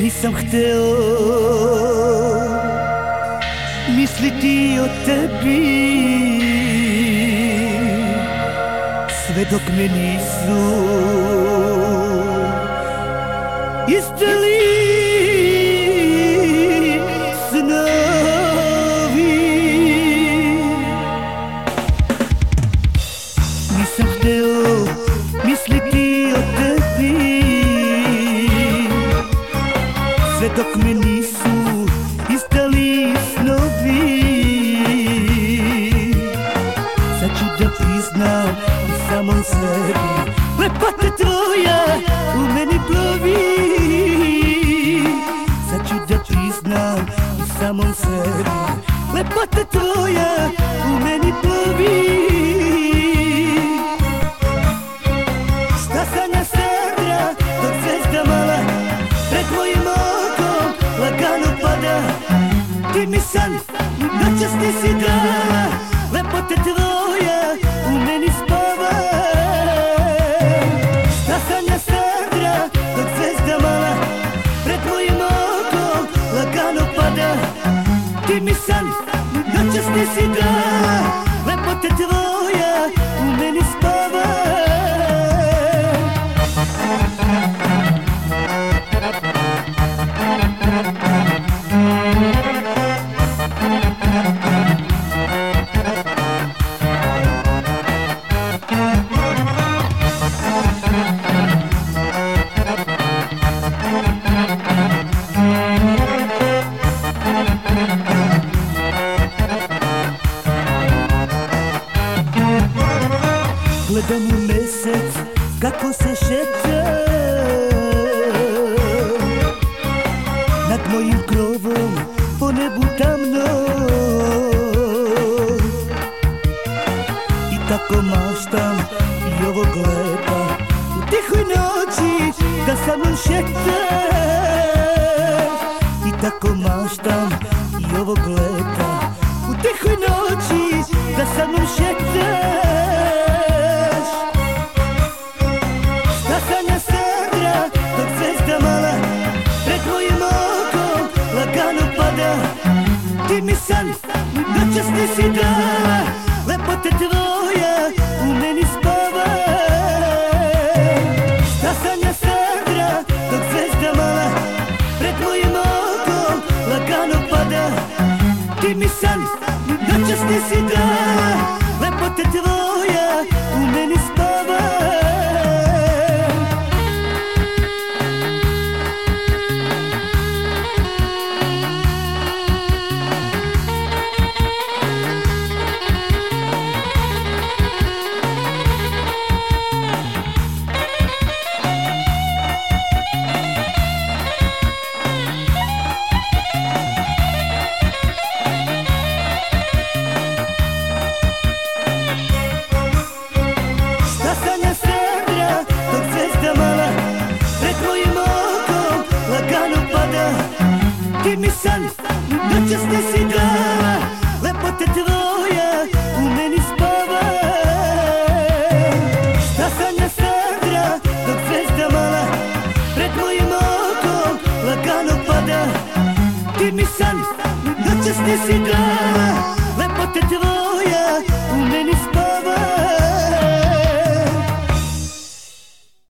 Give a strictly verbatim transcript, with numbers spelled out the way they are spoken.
Nisam hteo misliti o tebi sve dok me nisu izdali snovi. Nisam hteo misliti o tebi sve dok me nisu izdali snovi. Sad ću da priznam i samom sebi, lepota tvoja u meni plovi. Sad ću da priznam i samom sebi, lepota tvoja u meni plovi. Šta sanja Sandra dok zvezda mala pred mojim okom lagano pada. Ti mi san noćas nisi dala, lepota tvoja u meni spava. Šta sanja Sandra dok zvezda mala pred mojim okom lagano pada. Ti mi san noćas nisi dala, lepota tvoja u meni spava. Gledam u mesec kako se šeća nad mojim krovom po nebu tamno. I tako maštam i ovog leta u tihoj noći da sa mnom šetaš. I tako maštam i ovog leta u tihoj noći da sa mnom šetaš. Ti mi san noćas nisi dala, lepota tvoja u meni spava. Šta sanja Sandra dok zvezda mala pred mojim okom lagano pada. Ti mi san noćas nisi dala, lepota tvoja u meni spava. Ti mi san noćas nisi dala, lepota tvoja u meni spava. Šta sanja Sandra dok zvezda mala pred mojim okom lagano pada. Ti mi san noćas nisi dala, lepota tvoja u meni spava.